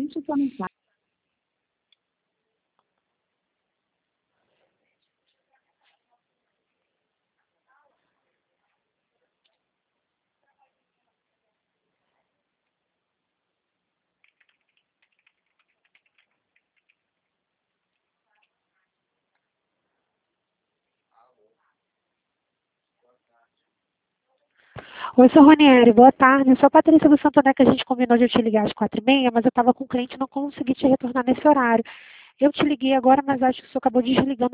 Deixe sua mensagem. Oi, sou Ronieri, boa tarde. Sou a Patrícia do Santo André, que a gente combinou de eu te ligar às 4h30, mas eu estava com o cliente e não consegui te retornar nesse horário. Eu te liguei agora, mas acho que o senhor acabou desligando